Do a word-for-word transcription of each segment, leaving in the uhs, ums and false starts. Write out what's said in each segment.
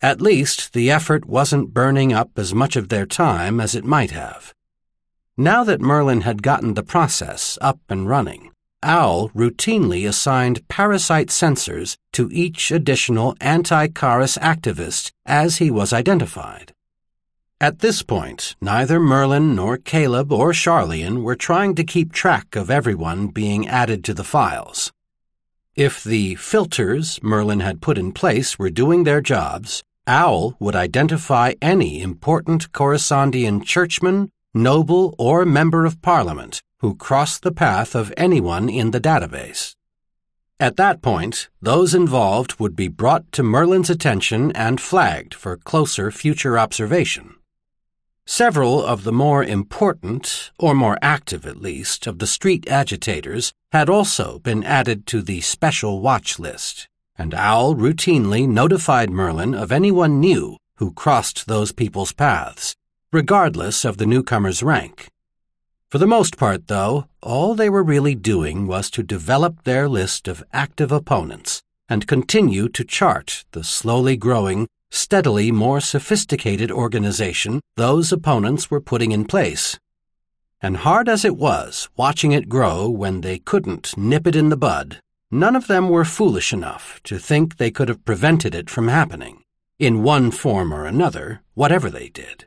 At least the effort wasn't burning up as much of their time as it might have. Now that Merlin had gotten the process up and running, Owl routinely assigned parasite sensors to each additional anti-Chorus activist as he was identified. At this point, neither Merlin nor Caleb or Sharlayan were trying to keep track of everyone being added to the files. If the filters Merlin had put in place were doing their jobs, Owl would identify any important Coruscandian churchman, noble, or member of Parliament who crossed the path of anyone in the database. At that point, those involved would be brought to Merlin's attention and flagged for closer future observation. Several of the more important, or more active at least, of the street agitators had also been added to the special watch list, and Owl routinely notified Merlin of anyone new who crossed those people's paths, regardless of the newcomer's rank. For the most part, though, all they were really doing was to develop their list of active opponents and continue to chart the slowly growing, steadily more sophisticated organization those opponents were putting in place. And hard as it was watching it grow when they couldn't nip it in the bud, none of them were foolish enough to think they could have prevented it from happening, in one form or another, whatever they did.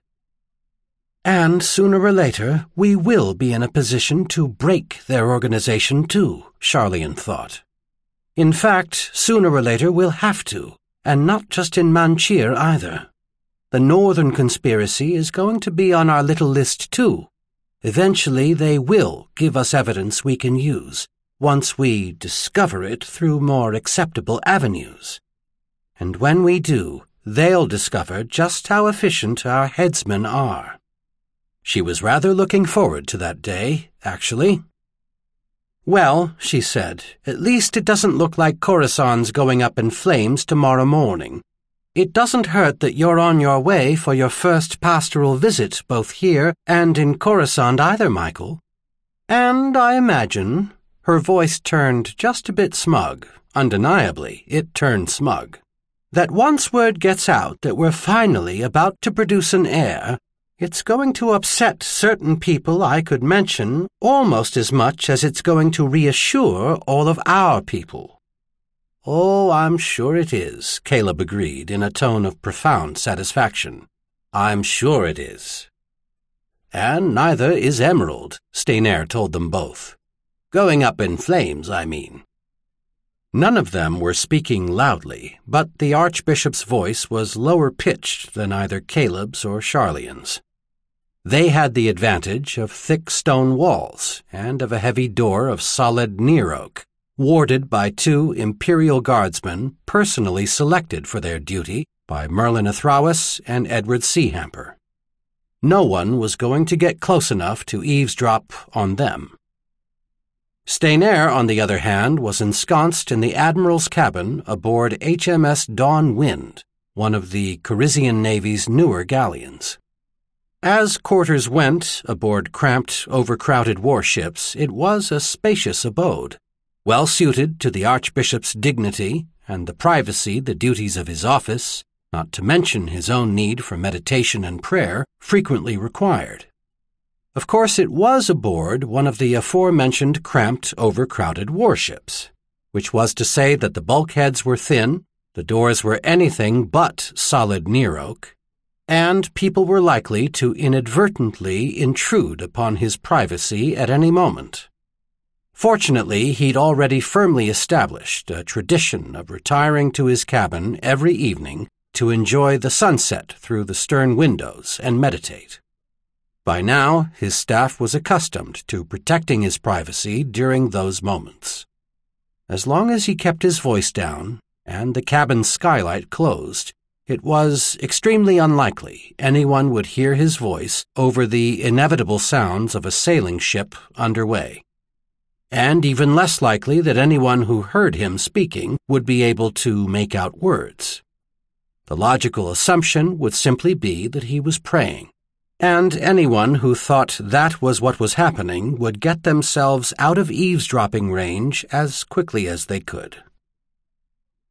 And sooner or later, we will be in a position to break their organization too, Sharlayan thought. In fact, sooner or later we'll have to, and not just in Manchir either. The Northern Conspiracy is going to be on our little list too. Eventually they will give us evidence we can use, once we discover it through more acceptable avenues. And when we do, they'll discover just how efficient our headsmen are. She was rather looking forward to that day, actually. Well, she said, at least it doesn't look like Coruscant's going up in flames tomorrow morning. It doesn't hurt that you're on your way for your first pastoral visit both here and in Coruscant either, Michael. And I imagine, her voice turned just a bit smug, undeniably it turned smug, that once word gets out that we're finally about to produce an heir, it's going to upset certain people I could mention almost as much as it's going to reassure all of our people. Oh, I'm sure it is, Caleb agreed in a tone of profound satisfaction. I'm sure it is. And neither is Emerald, Steinair told them both. Going up in flames, I mean. None of them were speaking loudly, but the Archbishop's voice was lower-pitched than either Caleb's or Sharlayan's. They had the advantage of thick stone walls and of a heavy door of solid near oak, warded by two Imperial Guardsmen personally selected for their duty by Merlin Athrawis and Edward Seahamper. No one was going to get close enough to eavesdrop on them. Steinair, on the other hand, was ensconced in the Admiral's cabin aboard H M S Dawn Wind, one of the Corisian Navy's newer galleons. As quarters went aboard cramped, overcrowded warships, it was a spacious abode, well suited to the Archbishop's dignity and the privacy the duties of his office, not to mention his own need for meditation and prayer, frequently required. Of course, it was aboard one of the aforementioned cramped, overcrowded warships, which was to say that the bulkheads were thin, the doors were anything but solid near oak, and people were likely to inadvertently intrude upon his privacy at any moment. Fortunately, he'd already firmly established a tradition of retiring to his cabin every evening to enjoy the sunset through the stern windows and meditate. By now, his staff was accustomed to protecting his privacy during those moments. As long as he kept his voice down and the cabin skylight closed, it was extremely unlikely anyone would hear his voice over the inevitable sounds of a sailing ship underway, and even less likely that anyone who heard him speaking would be able to make out words. The logical assumption would simply be that he was praying, and anyone who thought that was what was happening would get themselves out of eavesdropping range as quickly as they could.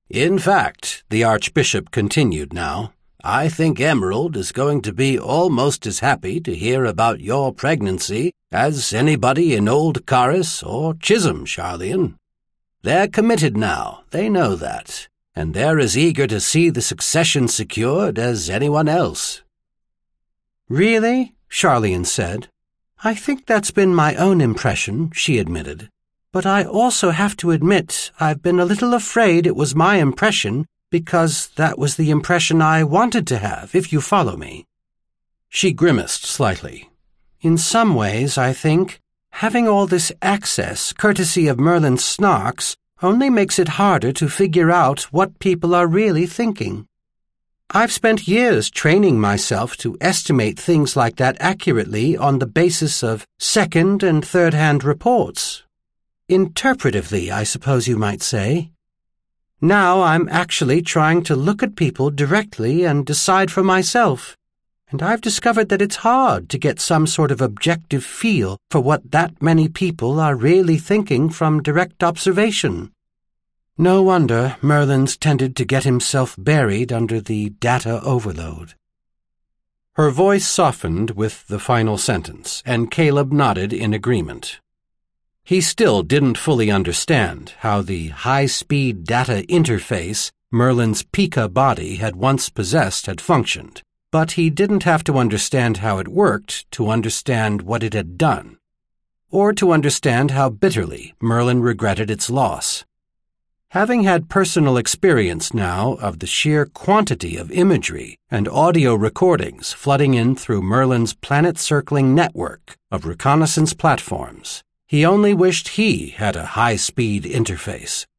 In fact, the Archbishop continued now, I think Emerald is going to be almost as happy to hear about your pregnancy as anybody in Old Caris or Chisholm, Charlian. They're committed now, they know that, and they're as eager to see the succession secured as anyone else. Really? Charlian said. I think that's been my own impression, she admitted. But I also have to admit I've been a little afraid it was my impression because that was the impression I wanted to have, if you follow me. She grimaced slightly. In some ways, I think, having all this access, courtesy of Merlin Snarks, only makes it harder to figure out what people are really thinking. I've spent years training myself to estimate things like that accurately on the basis of second- and third-hand reports. Interpretively, I suppose you might say. Now I'm actually trying to look at people directly and decide for myself, and I've discovered that it's hard to get some sort of objective feel for what that many people are really thinking from direct observation. No wonder Merlin's tended to get himself buried under the data overload. Her voice softened with the final sentence, and Caleb nodded in agreement. He still didn't fully understand how the high-speed data interface Merlin's Pika body had once possessed had functioned, but he didn't have to understand how it worked to understand what it had done, or to understand how bitterly Merlin regretted its loss. Having had personal experience now of the sheer quantity of imagery and audio recordings flooding in through Merlin's planet-circling network of reconnaissance platforms, he only wished he had a high-speed interface